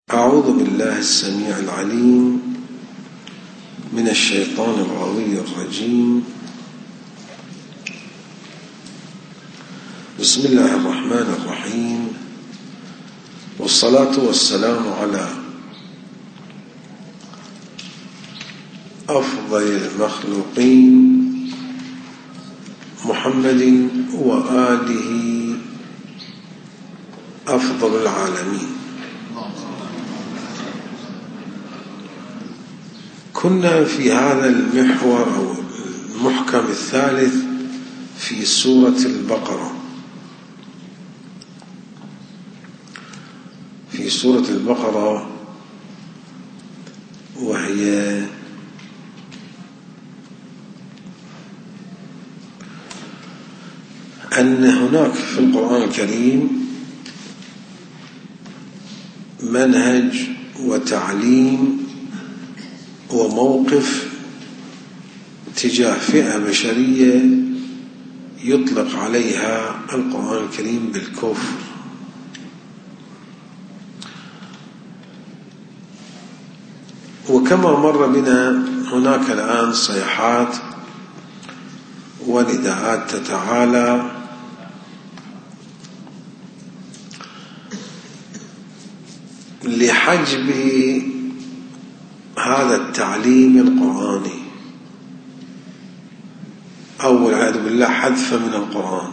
أعوذ بالله السميع العليم من الشيطان الغوي الرجيم. بسم الله الرحمن الرحيم، والصلاة والسلام على أفضل المخلوقين محمد وآله أفضل العالمين. كنا في هذا المحور أو المحكم الثالث في سورة البقرة. في سورة البقرة، وهي أن هناك في القرآن الكريم منهج وتعليم وموقف تجاه فئة بشرية يطلق عليها القرآن الكريم بالكفر. وكما مر بنا، هناك الآن صيحات ونداءات تتعالى لحجب هذا التعليم القرآني، أو والعياذ بالله حذف من القرآن،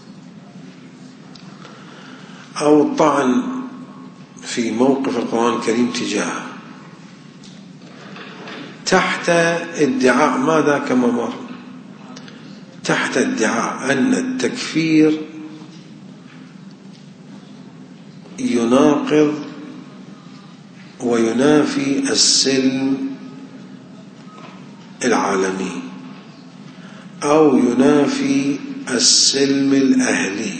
أو الطعن في موقف القرآن الكريم تجاهه، تحت ادعاء ماذا؟ كما مر، تحت ادعاء أن التكفير يناقض وينافي السلم العالمي، أو ينافي السلم الأهلي،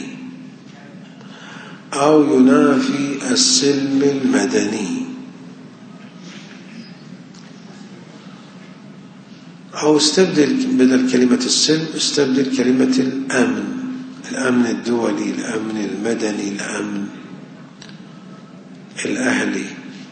أو ينافي السلم المدني، أو استبدل بدل كلمة السلم استبدل كلمة الأمن، الأمن الدولي، الأمن المدني، الأمن الأهلي.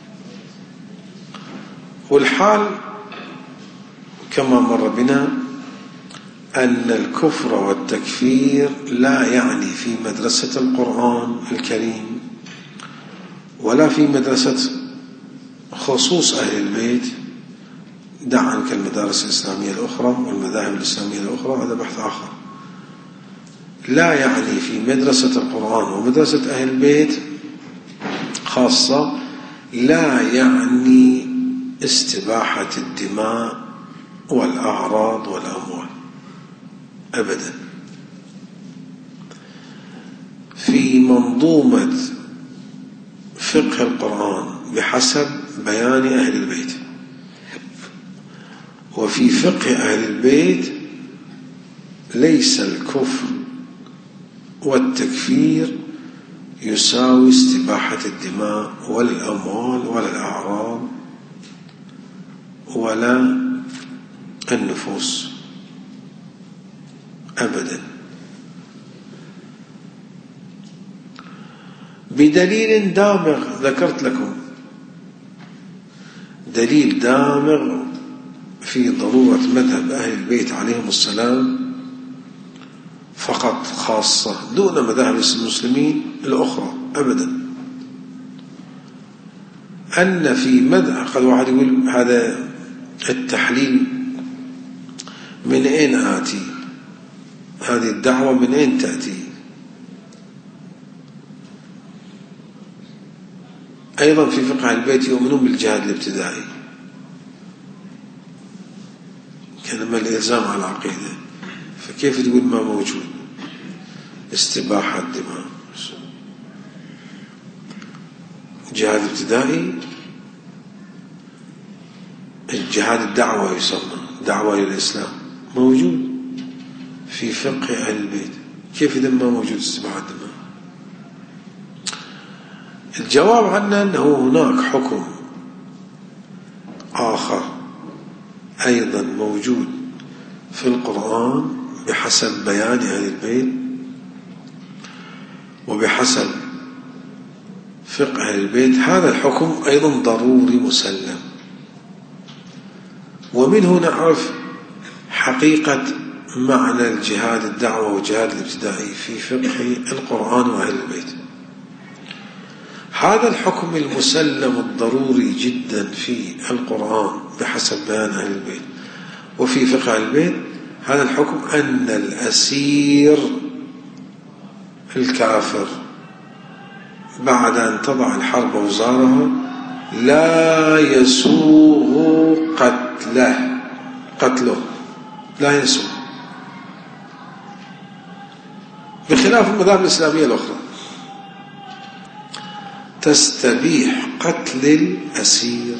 والحال كما مر بنا أن الكفر والتكفير لا يعني في مدرسة القرآن الكريم ولا في مدرسة خصوص أهل البيت. دع عنك المدارس الإسلامية الأخرى والمذاهب الإسلامية الأخرى، هذا بحث آخر. لا يعني في مدرسة القرآن ومدرسة أهل البيت خاصة، لا يعني استباحة الدماء والأعراض والأموال أبدا. في منظومة فقه القرآن بحسب بيان أهل البيت، وفي فقه أهل البيت ليس الكفر والتكفير يساوي استباحة الدماء ولا الأموال ولا الأعراض ولا النفوس أبدا، بدليل دامغ ذكرت لكم، دليل دامغ في ضرورة مذهب أهل البيت عليهم السلام فقط خاصة، دون مذاهب المسلمين الأخرى أبدا. أن في مذهب، قد واحد يقول هذا التحليل من أين آتي؟ هذه الدعوة من أين تأتي؟ أيضا في فقه البيت يؤمنون بالجهاد الابتدائي كلمة الإلزام على العقيدة، فكيف تقول ما موجود استباحة الدماء؟ جهاد ابتدائي، الجهاد الدعوة يسمى دعوة إلى الإسلام، موجود في فقه أهل البيت، كيف إذا ما موجود استباحة الدماء؟ الجواب عنه أنه هناك حكم آخر أيضا موجود في القرآن بحسب بيان أهل البيت وبحسب فقه أهل البيت هذا الحكم أيضا ضروري مسلم. ومنه نعرف حقيقة معنى الجهاد الدعوة والجهاد الابتدائي في فقه القرآن وأهل البيت. هذا الحكم المسلم الضروري جدا في القرآن بحسب بيان أهل البيت وفي فقه أهل البيت، هذا الحكم أن الأسير الكافر بعد أن تضع الحرب أوزارها لا يسوغ قتله لا يسوغ، بخلاف المذاهب الإسلامية الأخرى تستبيح قتل الأسير.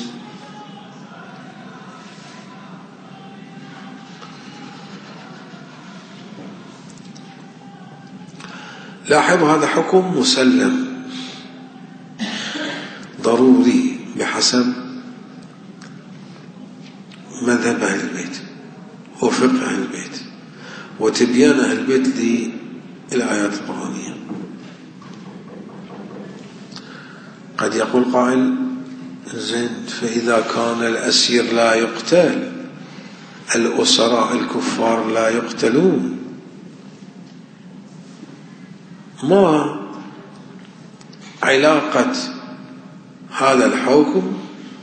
لاحظوا هذا حكم مسلم ضروري بحسب مذهب أهل البيت وفقه أهل البيت وتبيان أهل البيت للآيات القرآنية. قد يقول قائل زين فإذا كان الأسير لا يقتل، الأسراء الكفار لا يقتلون، ما علاقة هذا الحكم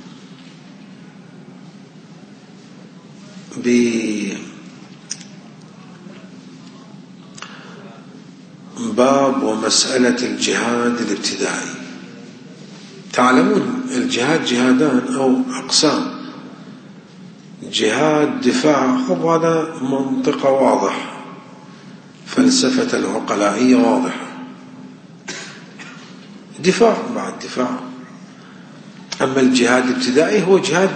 بباب ومسألة الجهاد الابتدائي؟ تعلمون الجهاد جهادان أو أقسام، جهاد دفاع، هذا منطقة واضح، فلسفة العقلائية واضحة، دفاع بعد دفاع. أما الجهاد الابتدائي هو جهاد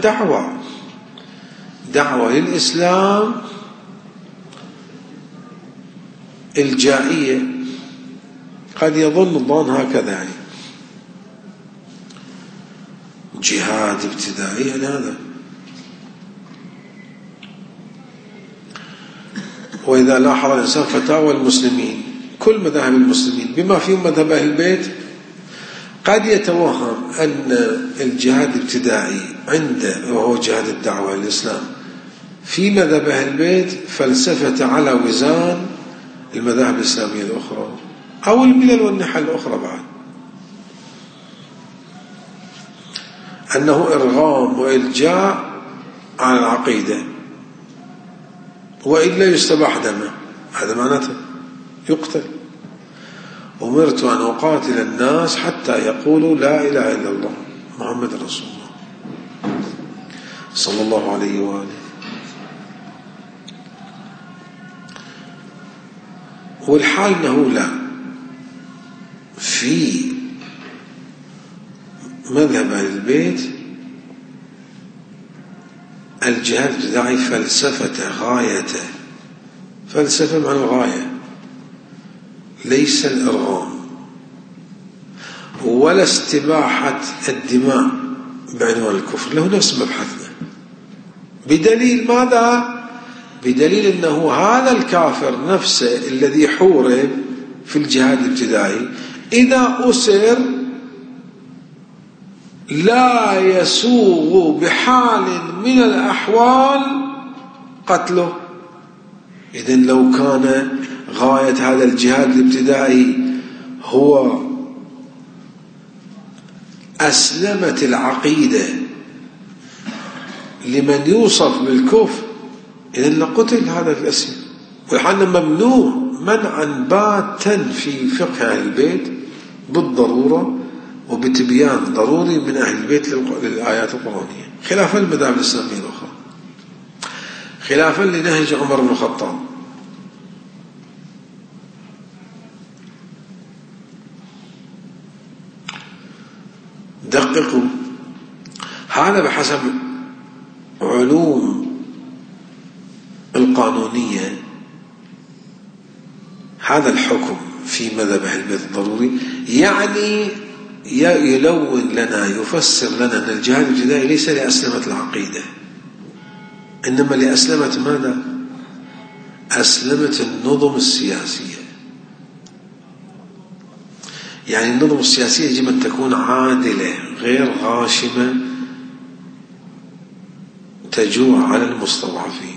دعوة للإسلام الجائية. قد يظن الظن هكذا يعني جهاد ابتدائي يعني هذا. وإذا لاحظ الإنسان فتاوى المسلمين كل مذاهب المسلمين بما فيهم مذهب أهل البيت قد يتوهم أن الجهاد الابتدائي عنده وهو جهاد الدعوة للإسلام في مذهب أهل البيت فلسفة على وزان المذاهب الإسلامية الأخرى أو الملل والنحل الأخرى بعد، أنه إرغام وإلجاء على العقيدة وإلا يستباح دمه، هذا معناته يقتل. أمرت أن أقاتل الناس حتى يقولوا لا إله إلا الله محمد رسول الله صلى الله عليه وآله. والحال أنه لا، في مذهب أهل البيت الجهاد الابتدائي فلسفة غايته، فلسفة مع الغاية، ليس الإرغام ولا استباحة الدماء بعنوان الكفر، له نفس مبحثنا. بدليل ماذا؟ بدليل أنه هذا الكافر نفسه الذي حورب في الجهاد الابتدائي إذا أسر لا يسوغ بحال من الأحوال قتله. إذن لو كان غاية هذا الجهاد الابتدائي هو أسلمة العقيدة لمن يوصف بالكفر إذن لقتل هذا الأسير. والحال ممنوع منعا باتا في فقه أهل البيت بالضرورة وبتبيان ضروري من أهل البيت للآيات القرآنية، خلافا للمذاهب الإسلامية الأخرى، خلافا لنهج عمر بن الخطاب. دققوا، هذا بحسب علوم القانونية. هذا الحكم في مذهب أهل البيت الضروري يعني يلون لنا، يفسر لنا أن الجهاد الابتدائي ليس لأسلمة العقيدة، إنما لأسلمة ماذا؟ أسلمة النظم السياسية. يعني النظم السياسية يجب أن تكون عادلة غير غاشمة تجوع على المستضعفين.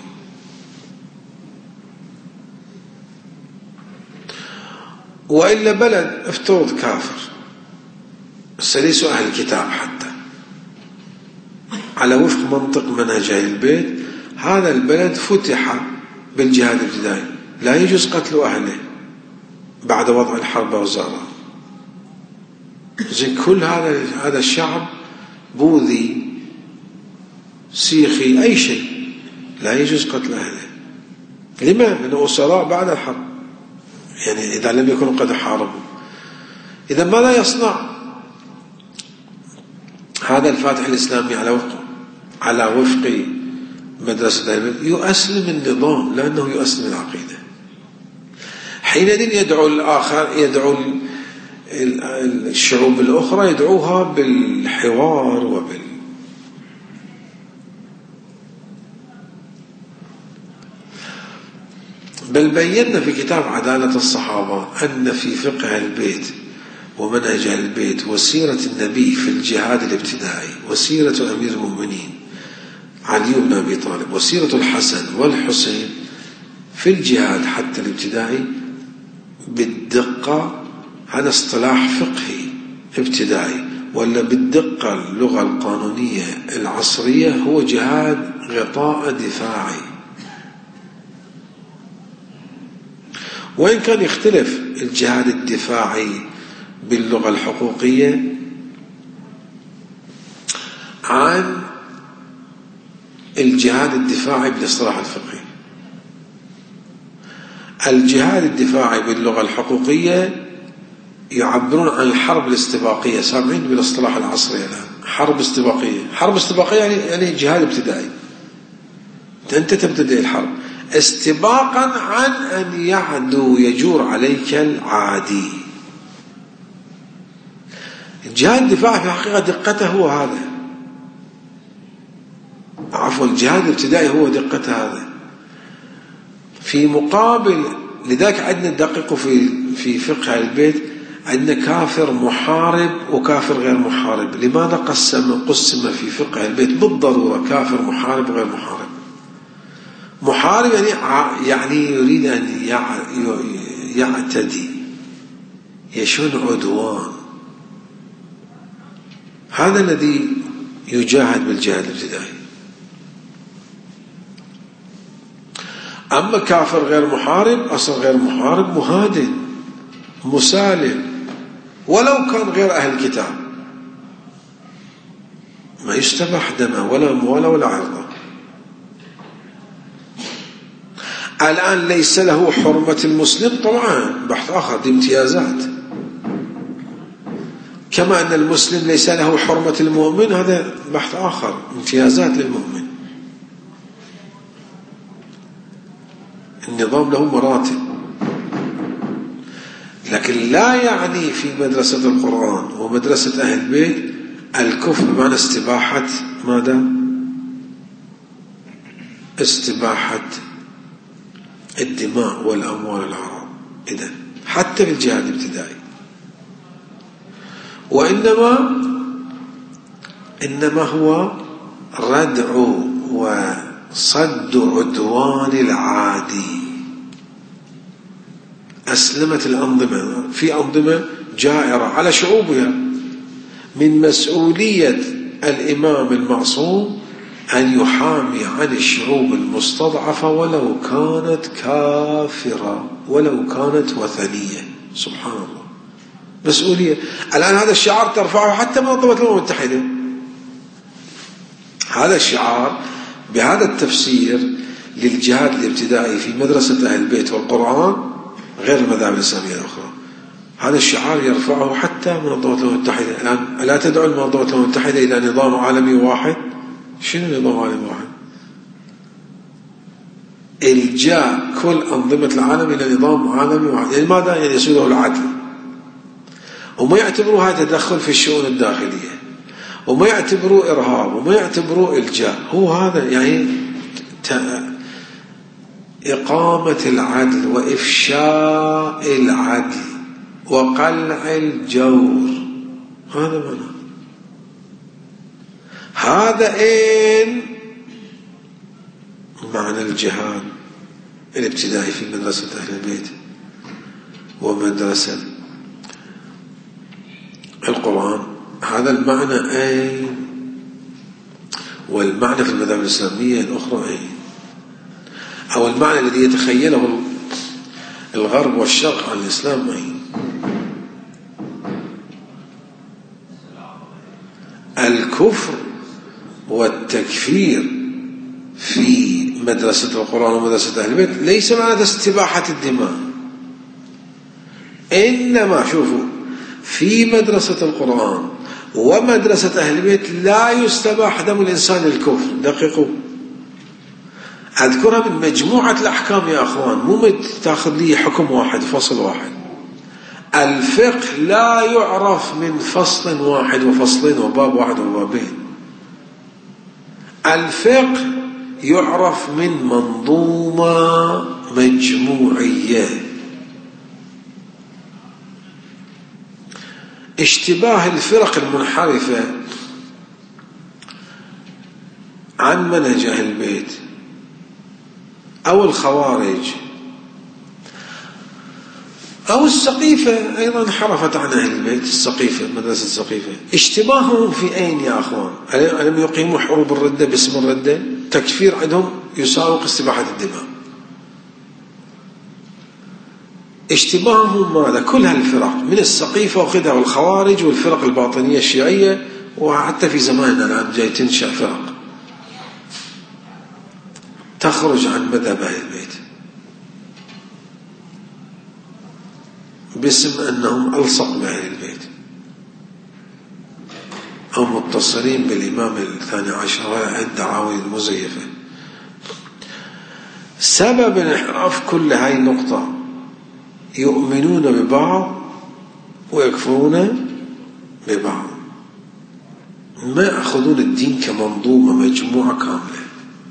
وإلا بلد افترض كافر ليسوا أهل الكتاب حتى على وفق منطق منهج أهل البيت، هذا البلد فتح بالجهاد الابتدائي، لا يجوز قتل أهله بعد وضع الحرب أوزارها. زين كل هذا الشعب بوذي سيخي أي شيء لا يجوز قتل أهله. لما؟ لأنه أسراء بعد الحرب، يعني إذا لم يكونوا قد حاربوا. إذا ماذا يصنع هذا الفاتح الإسلامي على وفق مدرسة أهل البيت؟ يؤسلم النظام لأنه يؤسلم العقيدة. حينئذ يدعو الآخر، يدعو الشعوب الأخرى، يدعوها بالحوار بل بينا في كتاب عدالة الصحابة أن في فقه البيت ومنهج البيت وسيرة النبي في الجهاد الابتدائي وسيرة أمير المؤمنين علي بن أبي طالب وسيرة الحسن والحسين في الجهاد حتى الابتدائي بالدقة. هذا اصطلاح فقهي ابتدائي، ولا بالدقة اللغة القانونية العصرية هو جهاد غطاء دفاعي. وإن كان يختلف الجهاد الدفاعي باللغة الحقوقية عن الجهاد الدفاعي بالاصطلاح الفقهي. الجهاد الدفاعي باللغة الحقوقية يعبرون عن الحرب الاستباقية، سامعين بالاصطلاح العصري الآن حرب استباقية. حرب استباقية يعني جهاد ابتدائي، أنت تبتدئ الحرب استباقا عن أن يجور عليك العادي. الجهاد الدفاعي في الحقيقة دقته هو هذا، عفوا الجهاد الابتدائي هو دقته هذا. في مقابل لذلك عندنا ندقق في فقه البيت، عندنا كافر محارب وكافر غير محارب. لماذا قسم في فقه البيت بالضرورة كافر محارب وغير محارب؟ محارب يعني يريد أن يعتدي، يشن عدوان، هذا الذي يجاهد بالجهاد الابتدائي. أما كافر غير محارب، أصل غير محارب مهادن مسالم ولو كان غير أهل الكتاب، ما يستبح دمه ولا أمواله ولا عرضه. الآن ليس له حرمة المسلم، طبعا بحث آخر، دي امتيازات. كما أن المسلم ليس له حرمة المؤمن، هذا بحث آخر، امتيازات للمؤمن. النظام له مراتب، لكن لا يعني في مدرسة القرآن ومدرسة أهل البيت الكفر بمعنى استباحة ماذا؟ استباحة الدماء والأموال والأعراض. إذن حتى في الجهاد الابتدائي، وإنما هو ردع وصد عدوان العادي. أسلمت الأنظمة، في أنظمة جائرة على شعوبها، من مسؤولية الإمام المعصوم أن يحامي عن الشعوب المستضعفة ولو كانت كافرة ولو كانت وثنية. سبحان الله، مسؤولية. الآن هذا الشعار ترفعه حتى منظمة الأمم المتحدة، هذا الشعار بهذا التفسير للجهاد الابتدائي في مدرسة أهل البيت والقرآن غير المذاهب الإسلامية الأخرى، هذا الشعار يرفعه حتى منظمة الأمم المتحدة. الآن لا تدعو المنظمة الأمم المتحدة إلى نظام عالمي واحد. شنو نظام عالمي واحد؟ إلجاء كل أنظمة العالم إلى نظام عالمي واحد. يعني ماذا؟ يعني يسوده العدل، وما يعتبروها تدخل في الشؤون الداخلية، وما يعتبروه إرهاب، وما يعتبروه إلجاء. هو هذا يعني إقامة العدل وإفشاء العدل وقلع الجور. هذا معنى. هذا معنى الجهاد الابتدائي في مدرسة أهل البيت ومدرسة القرآن. هذا المعنى والمعنى في المذاهب الإسلامية الأخرى أو المعنى الذي يتخيله الغرب والشرق عن الإسلام الكفر والتكفير في مدرسة القرآن ومدرسة أهل البيت ليس معنى استباحة الدماء، إنما شوفوا في مدرسة القرآن ومدرسة أهل البيت لا يستباح دم الإنسان الكفر. دقيقوا، أذكرها من مجموعة الأحكام يا أخوان، مو تأخذ لي حكم واحد فصل واحد. الفقه لا يعرف من فصل واحد وفصلين وباب واحد وبابين. الفقه يعرف من منظومة مجموعية. اشتباه الفرق المنحرفة عن منهج أهل البيت أو الخوارج أو السقيفة أيضا انحرفت عن أهل البيت. السقيفة، مدرسة السقيفة، اشتباههم في أين يا أخوان؟ ألم يقيموا حروب الردة باسم الردة؟ تكفير عندهم يساوق استباحة الدماء. اشتباههم ماذا؟ كل هالفرق من السقيفة وخذها والخوارج والفرق الباطنية الشيعية، وحتى في زماننا الآن جاي تنشأ فرق تخرج عن مذهب أهل البيت باسم أنهم ألصق بأهل البيت أو متصلين بالإمام الثاني عشر، الدعاوي المزيفة. سبب الانحراف كل هاي النقطة، يؤمنون ببعض ويكفرون ببعض، ما يأخذون الدين كمنظومة مجموعة كاملة.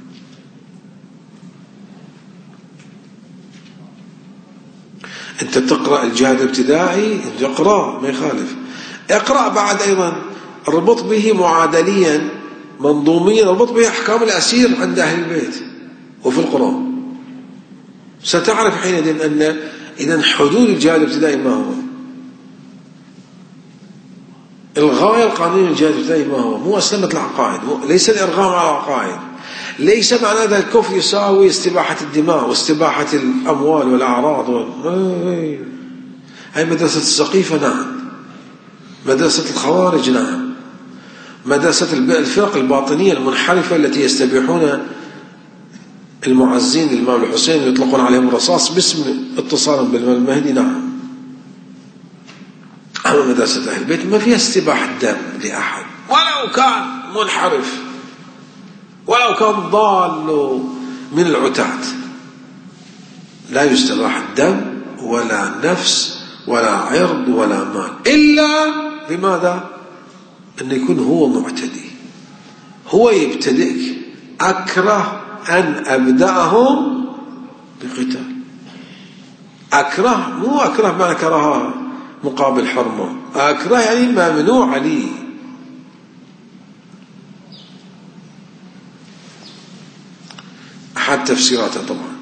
أنت تقرأ الجهاد الابتدائي، اقرأ ما يخالف، اقرأ بعد أيضا ربط به معادليا منظوميا، ربط به أحكام الأسير عند أهل البيت وفي القرآن. ستعرف حينئذ أن إذن حدود الجهاد الابتدائي ما هو، الغاية القانونية للجهاد الابتدائي ما هو، مو أسلمة العقائد، ليس الإرغام على العقائد، ليس معنى هذا الكفر يساوي استباحة الدماء واستباحة الأموال والأعراض هاي مدرسة السقيفة نعم، مدرسة الخوارج نعم، مدرسة الفرق الباطنية المنحرفة التي يستبيحون المعزين للإمام الحسين ويطلقون عليهم الرصاص باسم اتصالهم بالإمام المهدي نعم. أما مدرسة أهل البيت ما فيها استباحة دم لأحد ولو كان منحرف، ولو كان ضال من العتاة، لا يستباح الدم ولا نفس ولا عرض ولا مال، إلا بماذا؟ أن يكون هو معتدي، هو يبتدئك. أكره أن أبدأهم بقتال. أكره مو أكره ما كرهها مقابل حرمة، أكره يعني ممنوع لي. أحد تفسيراته طبعا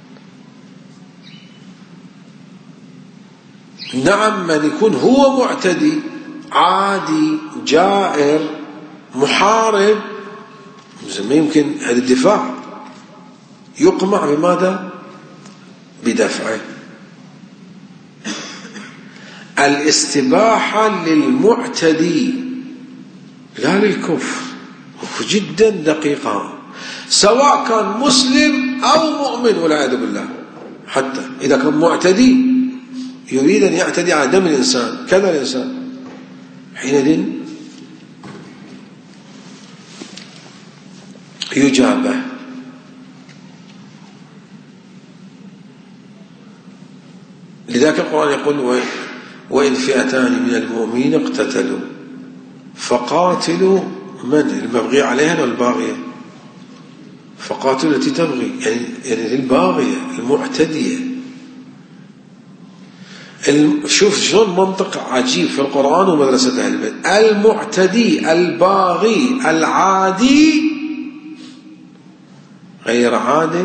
نعم، من يكون هو معتدي عادي جائر محارب ما يمكن هذا الدفاع يقمع بماذا؟ بدفعه. الاستباحة للمعتدي لا للكفر، جدا دقيقة، سواء كان مسلم أو مؤمن والعياذ بالله. حتى إذا كان معتدي يريد أن يعتدي على دم الإنسان كذا الإنسان، حينئذ يجابه. لذلك القرآن يقول وإن فئتان من المؤمنين اقتتلوا فقاتلوا من المبغي عليها والباغية، فقاتلوا التي تبغي يعني الباغية المعتدية. شوف شلون منطق عجيب في القرآن ومدرسة أهل البيت. المعتدي الباغي العادي غير عاد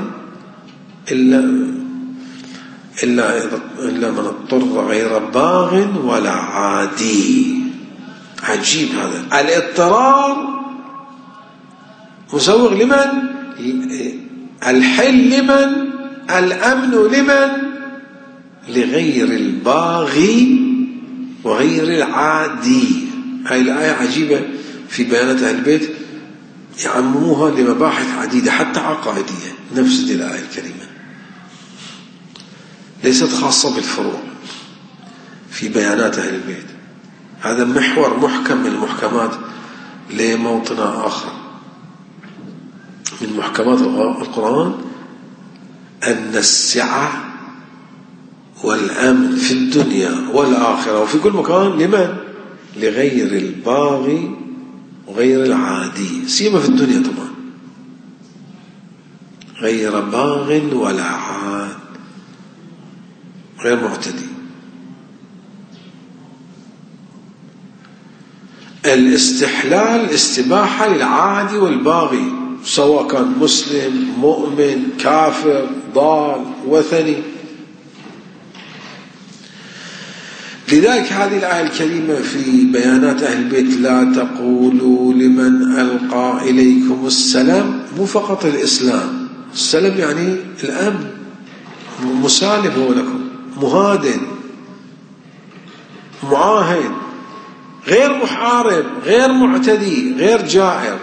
إلا من اضطر غير باغ ولا عادي. عجيب هذا الاضطرار مسوغ لمن؟ الحل لمن؟ الأمن لمن؟ لغير الباغي وغير العادي. هاي الآية عجيبة في بيانات أهل البيت، يعمموها لمباحث عديدة حتى عقائدية. نفس دي الآية الكريمة ليست خاصة بالفروع في بيانات أهل البيت. هذا محور محكم من المحكمات لموطن آخر من محكمات القرآن، أن السعة والأمن في الدنيا والآخرة وفي كل مكان لمن؟ لغير الباغي وغير العادي، سيما في الدنيا طبعا، غير باغ ولا عاد، غير معتدي. الاستحلال استباحة للعادي والباغي، سواء كان مسلم مؤمن كافر ضال وثني. لذلك هذه الآية الكريمة في بيانات أهل البيت: لا تقولوا لمن ألقى إليكم السلام، مو فقط الإسلام، السلام يعني الأمن، مسالم هو لكم، مهادن معاهد، غير محارب، غير معتدي، غير جائر.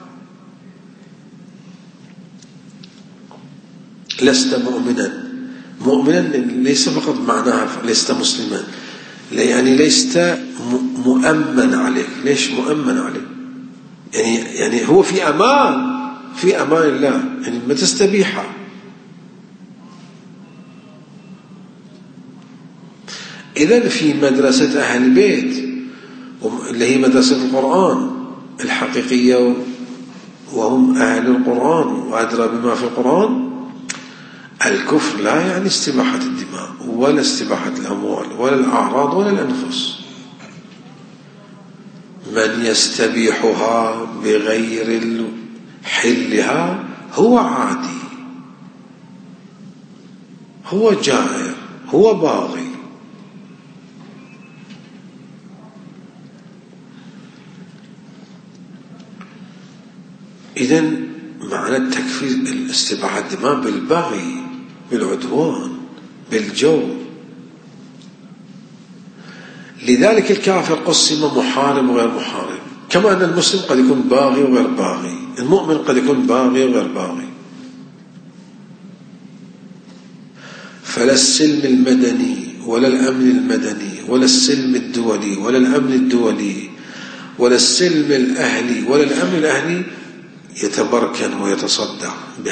لست مؤمنا، مؤمنا ليس فقط معناها لست مسلما، يعني لست مؤمن عليك. ليش مؤمن عليك؟ يعني هو في أمان، في أمان الله، يعني ما تستبيحه. إذن في مدرسة أهل البيت اللي هي مدرسة القرآن الحقيقية، وهم أهل القرآن وأدرى بما في القرآن، الكفر لا يعني استباحة الدماء ولا استباحة الأموال ولا الأعراض ولا الأنفس. من يستبيحها بغير حلها هو عادي، هو جائر، هو باغي. إذن معنى التكفير الاستباحة الدماء بالبغي، بالعدوان، بالجور. لذلك الكافر قسم محارب وغير محارب، كما أن المسلم قد يكون باغي وغير باغي، المؤمن قد يكون باغي وغير باغي. فلا السلم المدني ولا الأمن المدني ولا السلم الدولي ولا الأمن الدولي ولا السلم الأهلي ولا الأمن الأهلي يتبركن ويتصدع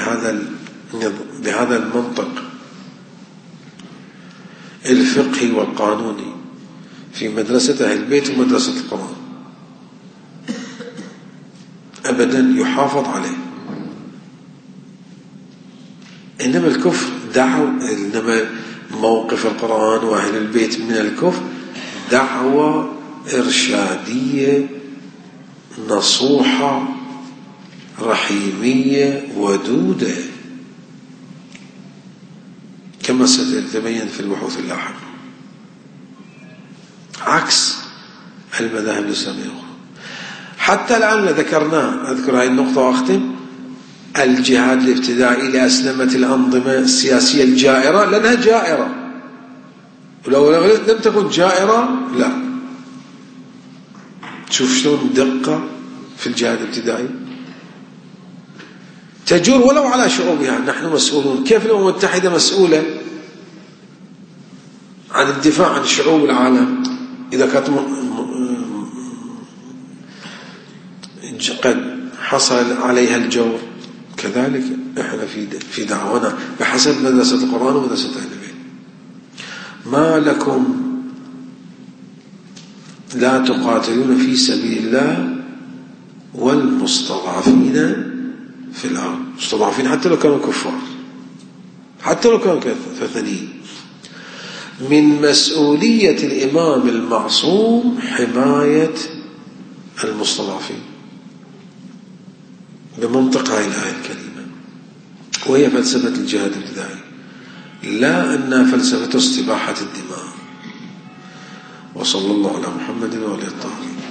بهذا المنطق الفقهي والقانوني في مدرسة أهل البيت ومدرسة القرآن. أبدا يحافظ عليه. إنما الكفر إنما موقف القرآن وأهل البيت من الكفر دعوة إرشادية نصوحة رحيمية ودودة، كما ستتبين في البحوث اللاحقة، عكس المذاهب الإسلامية. حتى الآن ذكرناه، أذكر هذه النقطة وأختم: الجهاد الابتدائي لأسلمة الأنظمة السياسية الجائرة، لأنها جائرة، ولو لم تكن جائرة لا. شوف شلون دقة في الجهاد الابتدائي، تجور ولو على شعوبها. نحن مسؤولون. كيف الأمم المتحدة مسؤولة عن الدفاع عن شعوب العالم إذا كانت قد حصل عليها الجور؟ كذلك احنا في دعونا بحسب مدرسة القرآن ومدرسة أهل البيت. ما لكم لا تقاتلون في سبيل الله والمستضعفين في الأرض. مستضعفين حتى لو كانوا كفار، حتى لو كانوا ثنيين. من مسؤولية الإمام المعصوم حماية المستضعفين بمنطق هذه الآية الكريمة، وهي فلسفة الجهاد الابتدائي، لا أن فلسفة استباحة الدماء. وصلى الله على محمد وعلى آله الطاهرين.